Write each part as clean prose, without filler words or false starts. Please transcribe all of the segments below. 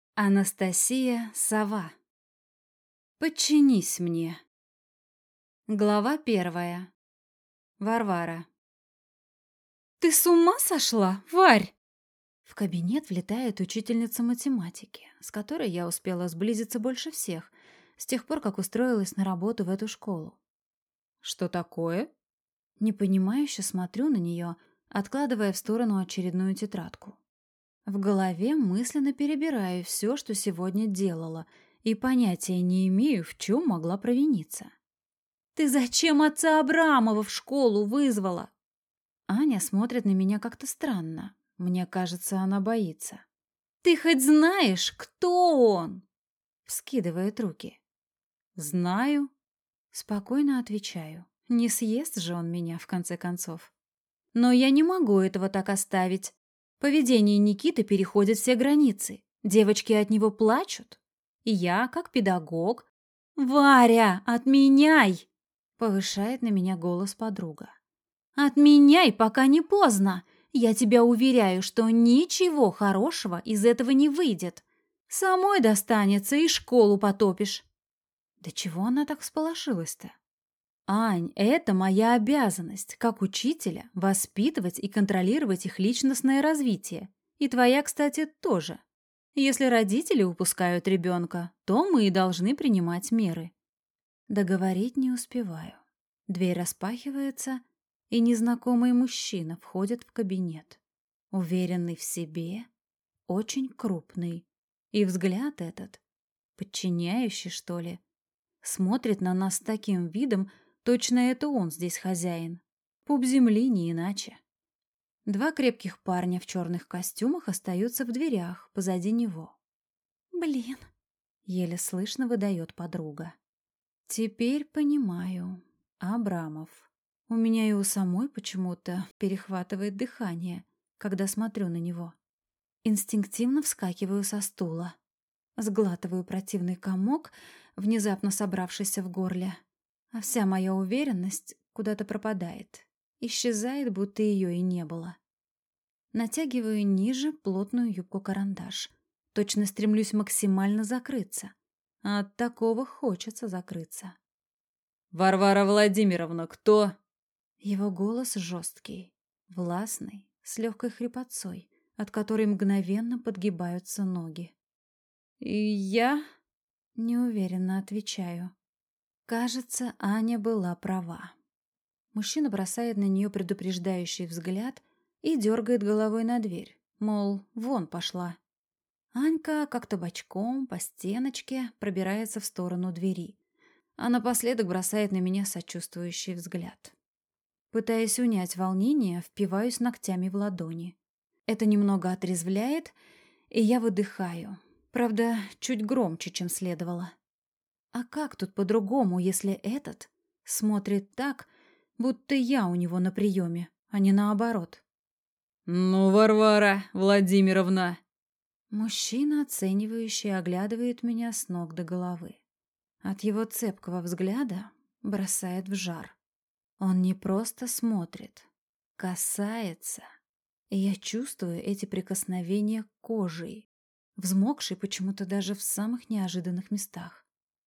Анастасия Сова. Подчинись мне. Глава 1. Варвара. «Ты с ума сошла, Варь?» В кабинет влетает учительница математики, с которой я успела сблизиться больше всех, с тех пор, как устроилась на работу в эту школу. «Что такое?» Непонимающе смотрю на нее, откладывая в сторону очередную тетрадку. В голове мысленно перебираю все, что сегодня делала, и понятия не имею, в чем могла провиниться. «Ты зачем отца Абрамова в школу вызвала?» Аня смотрит на меня как-то странно. Мне кажется, она боится. «Ты хоть знаешь, кто он?» Вскидывает руки. «Знаю». Спокойно отвечаю. Не съест же он меня, в конце концов. Но я не могу этого так оставить. Поведение Никиты переходит все границы. Девочки от него плачут. И я, как педагог... «Варя, отменяй!» — повышает на меня голос подруга. «Отменяй, пока не поздно! Я тебя уверяю, что ничего хорошего из этого не выйдет. Самой достанется и школу потопишь». Да чего она так всполошилась-то? «Ань, это моя обязанность, как учителя, воспитывать и контролировать их личностное развитие. И твоя, кстати, тоже. Если родители упускают ребенка, то мы и должны принимать меры». Договорить не успеваю. Дверь распахивается, и незнакомый мужчина входит в кабинет. Уверенный в себе, очень крупный. И взгляд этот, подчиняющий, что ли, смотрит на нас с таким видом, точно это он здесь хозяин. Пуп земли не иначе. Два крепких парня в черных костюмах остаются в дверях позади него. «Блин», — еле слышно выдает подруга. «Теперь понимаю. Абрамов. У меня и у самой почему-то перехватывает дыхание, когда смотрю на него. Инстинктивно вскакиваю со стула. Сглатываю противный комок, внезапно собравшийся в горле. А вся моя уверенность куда-то пропадает. Исчезает, будто ее и не было. Натягиваю ниже плотную юбку-карандаш. Точно стремлюсь максимально закрыться. А от такого хочется закрыться. «Варвара Владимировна, кто?» Его голос жесткий, властный, с легкой хрипотцой, от которой мгновенно подгибаются ноги. «И я?» Неуверенно отвечаю. Кажется, Аня была права. Мужчина бросает на нее предупреждающий взгляд и дергает головой на дверь, мол, вон пошла. Анька как-то бочком по стеночке пробирается в сторону двери, а напоследок бросает на меня сочувствующий взгляд. Пытаясь унять волнение, впиваюсь ногтями в ладони. Это немного отрезвляет, и я выдыхаю. Правда, чуть громче, чем следовало. А как тут по-другому, если этот смотрит так, будто я у него на приеме, а не наоборот? «Ну, Варвара Владимировна!» Мужчина, оценивающий, оглядывает меня с ног до головы. От его цепкого взгляда бросает в жар. Он не просто смотрит, касается. И я чувствую эти прикосновения кожей, взмокшей почему-то даже в самых неожиданных местах.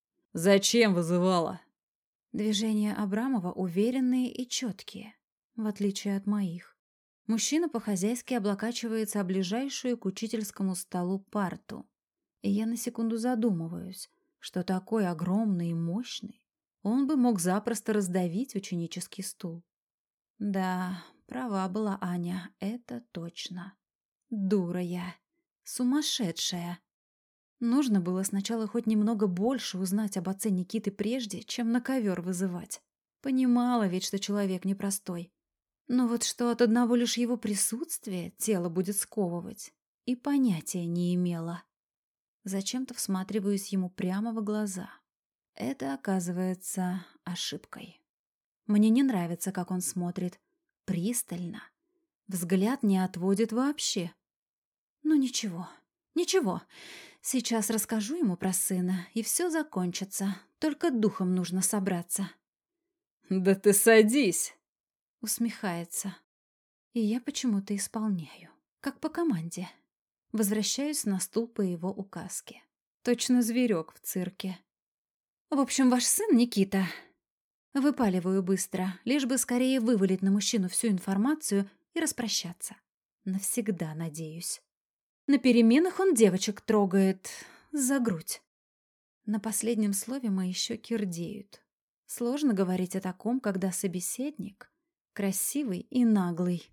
«Зачем вызывала?» Движения Абрамова уверенные и четкие, в отличие от моих. Мужчина по-хозяйски облокачивается о ближайшую к учительскому столу парту. И я на секунду задумываюсь, что такой огромный и мощный он бы мог запросто раздавить ученический стул. Да, права была Аня, это точно. Дура я. Сумасшедшая. Нужно было сначала хоть немного больше узнать об отце Никиты прежде, чем на ковер вызывать. Понимала ведь, что человек непростой. Но вот что от одного лишь его присутствия тело будет сковывать, и понятия не имела. Зачем-то всматриваюсь ему прямо в глаза. Это оказывается ошибкой. Мне не нравится, как он смотрит. Пристально. Взгляд не отводит вообще. Ну ничего, ничего. Сейчас расскажу ему про сына, и все закончится. Только духом нужно собраться. «Да ты садись!» Усмехается. И я почему-то исполняю. Как по команде. Возвращаюсь на стул по его указке. Точно зверек в цирке. В общем, ваш сын Никита. Выпаливаю быстро, лишь бы скорее вывалить на мужчину всю информацию и распрощаться. Навсегда, надеюсь. На переменах он девочек трогает за грудь. На последнем слове мои щеки рдеют. Сложно говорить о таком, когда собеседник красивый и наглый.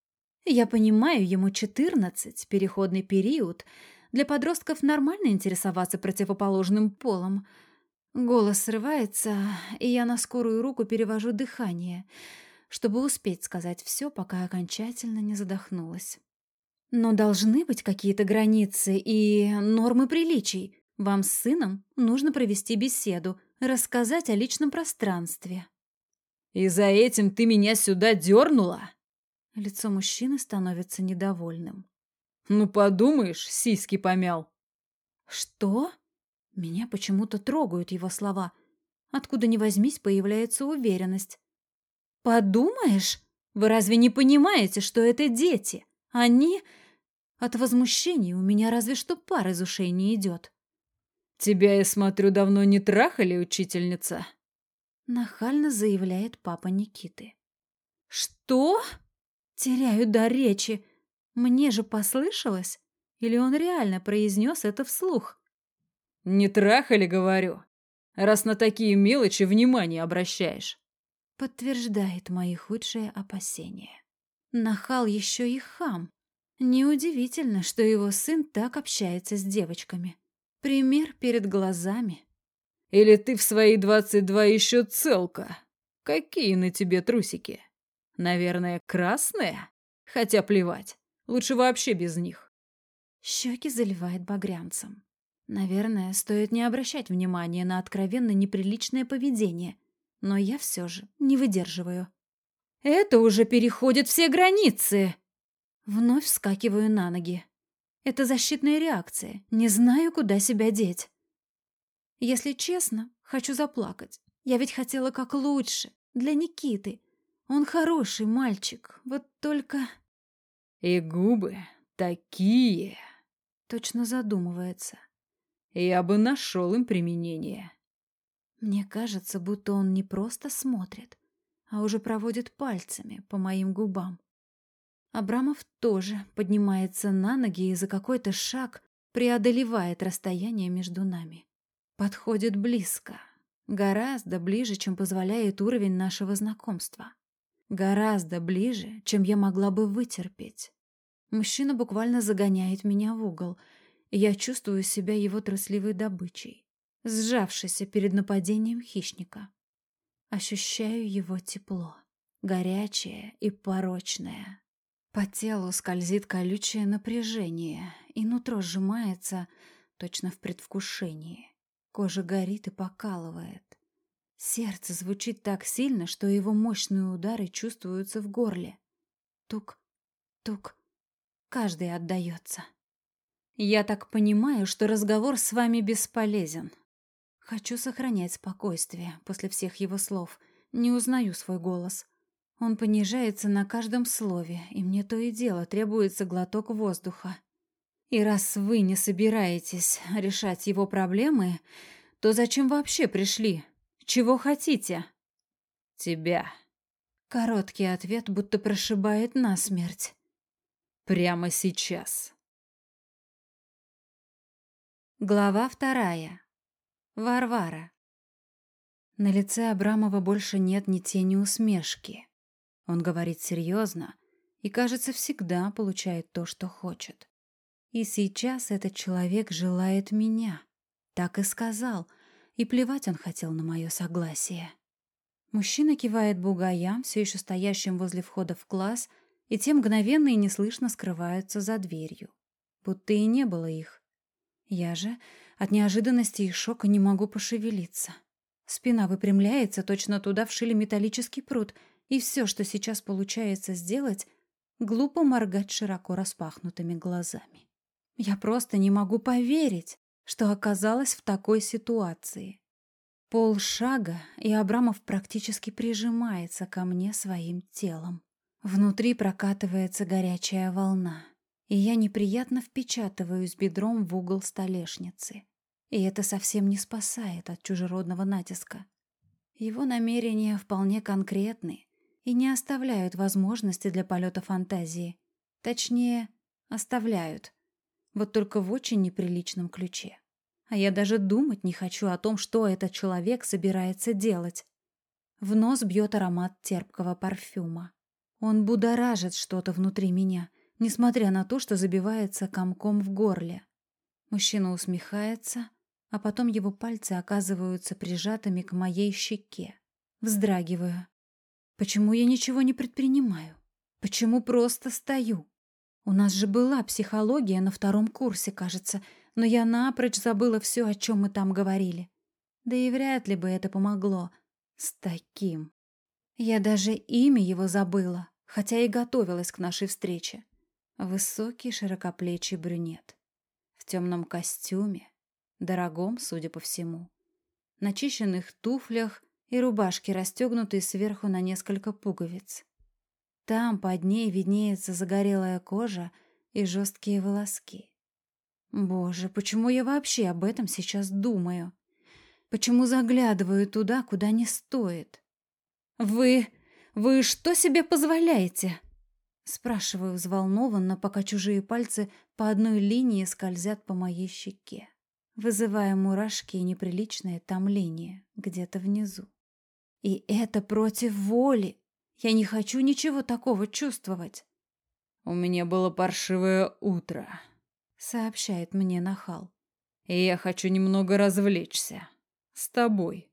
Я понимаю, ему 14, переходный период. Для подростков нормально интересоваться противоположным полом. Голос срывается, и я на скорую руку перевожу дыхание, чтобы успеть сказать все, пока окончательно не задохнулась. Но должны быть какие-то границы и нормы приличий. Вам с сыном нужно провести беседу, рассказать о личном пространстве. «И за этим ты меня сюда дернула?» Лицо мужчины становится недовольным. «Ну, подумаешь, сиськи помял». «Что?» Меня почему-то трогают его слова. Откуда ни возьмись, появляется уверенность. «Подумаешь? Вы разве не понимаете, что это дети? Они...» От возмущения у меня разве что пар из ушей не идет. «Тебя, я смотрю, давно не трахали, учительница?» Нахально заявляет папа Никиты. «Что?» Теряю дар речи. Мне же послышалось? Или он реально произнес это вслух? «Не трахали, говорю, раз на такие мелочи внимание обращаешь». Подтверждает мои худшие опасения. Нахал еще и хам. Неудивительно, что его сын так общается с девочками. Пример перед глазами. «Или ты в свои 22 еще целка? Какие на тебе трусики? Наверное, красные? Хотя плевать, лучше вообще без них». Щеки заливает багрянцем. Наверное, стоит не обращать внимания на откровенно неприличное поведение, но я все же не выдерживаю. Это уже переходит все границы. Вновь вскакиваю на ноги. Это защитная реакция. Не знаю, куда себя деть. Если честно, хочу заплакать. Я ведь хотела как лучше. Для Никиты. Он хороший мальчик. Вот только... «И губы такие...» Точно задумывается. Я бы нашел им применение. Мне кажется, будто он не просто смотрит, а уже проводит пальцами по моим губам. Абрамов тоже поднимается на ноги и за какой-то шаг преодолевает расстояние между нами. Подходит близко, гораздо ближе, чем позволяет уровень нашего знакомства. Гораздо ближе, чем я могла бы вытерпеть. Мужчина буквально загоняет меня в угол, и я чувствую себя его трусливой добычей, сжавшейся перед нападением хищника. Ощущаю его тепло, горячее и порочное. По телу скользит колючее напряжение, и нутро сжимается точно в предвкушении. Кожа горит и покалывает. Сердце звучит так сильно, что его мощные удары чувствуются в горле. Тук, тук, каждый отдается. Я так понимаю, что разговор с вами бесполезен. Хочу сохранять спокойствие после всех его слов. Не узнаю свой голос. Он понижается на каждом слове, и мне то и дело требуется глоток воздуха. И раз вы не собираетесь решать его проблемы, то зачем вообще пришли? Чего хотите? Тебя. Короткий ответ будто прошибает насмерть. Прямо сейчас. Глава 2. Варвара. На лице Абрамова больше нет ни тени усмешки. Он говорит серьезно и, кажется, всегда получает то, что хочет. И сейчас этот человек желает меня. Так и сказал, и плевать он хотел на мое согласие. Мужчина кивает бугаям, все еще стоящим возле входа в класс, и те мгновенно и неслышно скрываются за дверью. Будто и не было их. Я же от неожиданности и шока не могу пошевелиться. Спина выпрямляется, точно туда вшили металлический прут, и все, что сейчас получается сделать, глупо моргать широко распахнутыми глазами. Я просто не могу поверить, что оказалась в такой ситуации. Полшага, и Абрамов практически прижимается ко мне своим телом. Внутри прокатывается горячая волна. и я неприятно впечатываюсь бедром в угол столешницы. И это совсем не спасает от чужеродного натиска. Его намерения вполне конкретны и не оставляют возможности для полета фантазии. Точнее, оставляют. Вот только в очень неприличном ключе. А я даже думать не хочу о том, что этот человек собирается делать. В нос бьет аромат терпкого парфюма. Он будоражит что-то внутри меня, несмотря на то, что забивается комком в горле. Мужчина усмехается, а потом его пальцы оказываются прижатыми к моей щеке. Вздрагиваю. Почему я ничего не предпринимаю? Почему просто стою? У нас же была психология на 2 курсе, кажется, но я напрочь забыла все, о чем мы там говорили. Да и вряд ли бы это помогло. С таким. Я даже имя его забыла, хотя и готовилась к нашей встрече. Высокий, широкоплечий брюнет. В темном костюме, дорогом, судя по всему. Начищенных туфлях и рубашке, расстегнутой сверху на несколько пуговиц. Там под ней виднеется загорелая кожа и жесткие волоски. Боже, почему я вообще об этом сейчас думаю? Почему заглядываю туда, куда не стоит? «Вы что себе позволяете?» Спрашиваю взволнованно, пока чужие пальцы по одной линии скользят по моей щеке, вызывая мурашки и неприличное томление где-то внизу. И это против воли. Я не хочу ничего такого чувствовать. «У меня было паршивое утро», — сообщает мне нахал. «и я хочу немного развлечься. С тобой».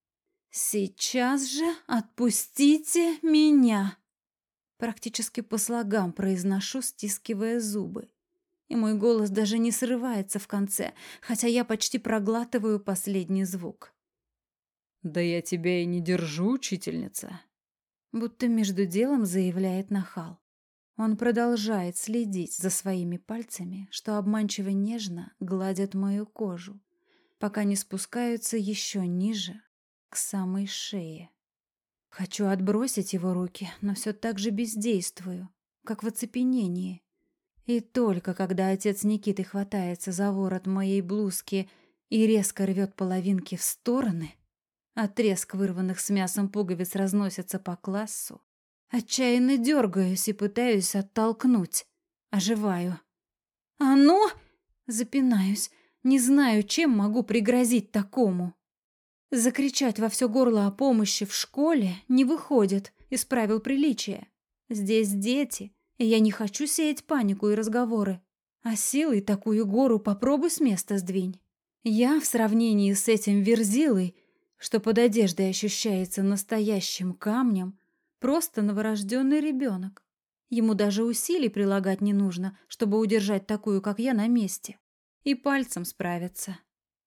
«Сейчас же отпустите меня!» Практически по слогам произношу, стискивая зубы. И мой голос даже не срывается в конце, хотя я почти проглатываю последний звук. «Да я тебя и не держу, учительница», будто между делом заявляет нахал. Он продолжает следить за своими пальцами, что обманчиво нежно гладят мою кожу, пока не спускаются еще ниже, к самой шее. Хочу отбросить его руки, но все так же бездействую, как в оцепенении. И только когда отец Никиты хватается за ворот моей блузки и резко рвет половинки в стороны, а треск вырванных с мясом пуговиц разносится по классу, отчаянно дергаюсь и пытаюсь оттолкнуть. Оживаю. «А ну!» — запинаюсь. Не знаю, чем могу пригрозить такому. Закричать во все горло о помощи в школе не выходит из правил приличия. Здесь дети, и я не хочу сеять панику и разговоры. А силой такую гору попробуй с места сдвинь. Я в сравнении с этим верзилой, что под одеждой ощущается настоящим камнем, просто новорожденный ребенок. Ему даже усилий прилагать не нужно, чтобы удержать такую, как я, на месте. И пальцем справиться.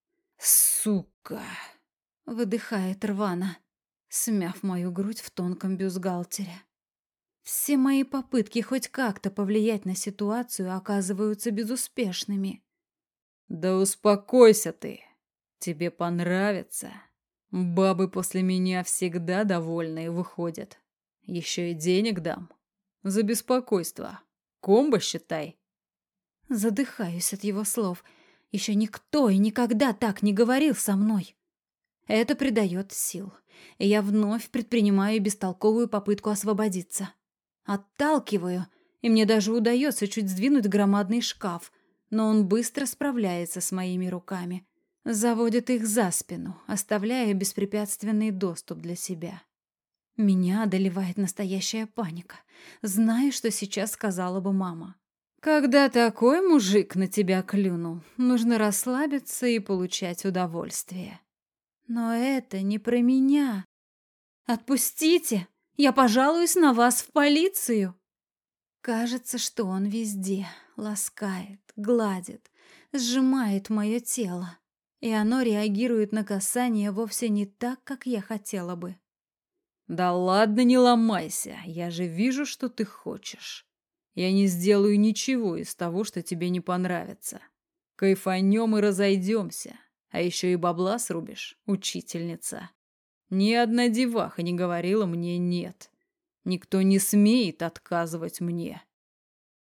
«Сука!» — выдыхает рвано, смяв мою грудь в тонком бюстгальтере. Все мои попытки хоть как-то повлиять на ситуацию оказываются безуспешными. «Да успокойся ты. Тебе понравится. Бабы после меня всегда довольные выходят. Еще и денег дам. За беспокойство. Комбо считай». Задыхаюсь от его слов. Еще никто и никогда так не говорил со мной. Это придает сил, и я вновь предпринимаю бестолковую попытку освободиться. Отталкиваю, и мне даже удается чуть сдвинуть громадный шкаф, но он быстро справляется с моими руками, заводит их за спину, оставляя беспрепятственный доступ для себя. Меня одолевает настоящая паника. Знаю, что сейчас сказала бы мама. Когда такой мужик на тебя клюнул, нужно расслабиться и получать удовольствие. Но это не про меня. Отпустите! Я пожалуюсь на вас в полицию. Кажется, что он везде ласкает, гладит, сжимает мое тело, и оно реагирует на касание вовсе не так, как я хотела бы. «Да ладно, не ломайся. Я же вижу, что ты хочешь. Я не сделаю ничего из того, что тебе не понравится. Кайфанем и разойдемся. А еще и бабла срубишь, учительница. Ни одна деваха не говорила мне «нет». Никто не смеет отказывать мне.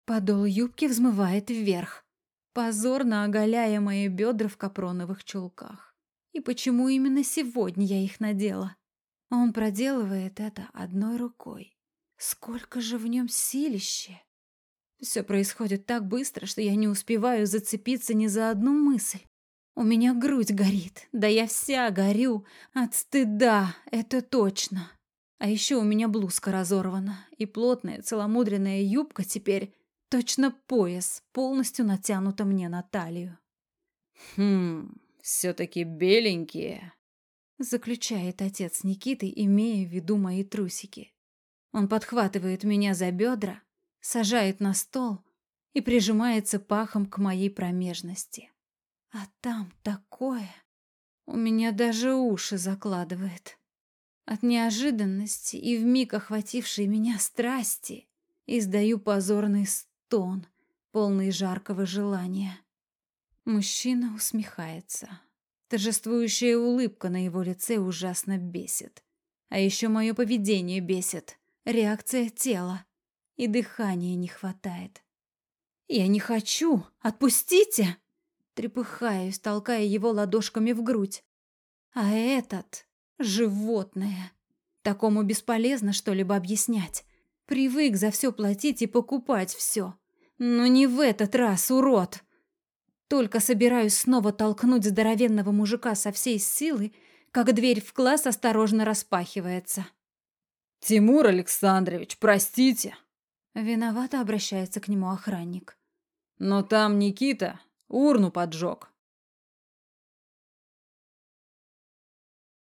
Подол юбки взмывает вверх, позорно оголяя мои бедра в капроновых чулках. И почему именно сегодня я их надела? Он проделывает это одной рукой. Сколько же в нем силища! Все происходит так быстро, что я не успеваю зацепиться ни за одну мысль. У меня грудь горит, да я вся горю от стыда, это точно. А еще у меня блузка разорвана, и плотная целомудренная юбка теперь точно пояс, полностью натянута мне на талию. Все-таки беленькие. Заключает отец Никиты, имея в виду мои трусики. Он подхватывает меня за бедра, сажает на стол и прижимается пахом к моей промежности. А там такое... У меня даже уши закладывает. От неожиданности и вмиг охватившей меня страсти издаю позорный стон, полный жаркого желания. Мужчина усмехается. Торжествующая улыбка на его лице ужасно бесит. А еще мое поведение бесит, реакция тела. И дыхания не хватает. «Я не хочу! Отпустите!» Трепыхаюсь, толкая его ладошками в грудь. А этот — животное. Такому бесполезно что-либо объяснять. Привык за все платить и покупать все. Но не в этот раз, урод! Только собираюсь снова толкнуть здоровенного мужика со всей силы, как дверь в класс осторожно распахивается. «Тимур Александрович, простите!» Виновато обращается к нему охранник. «Но там Никита урну поджег.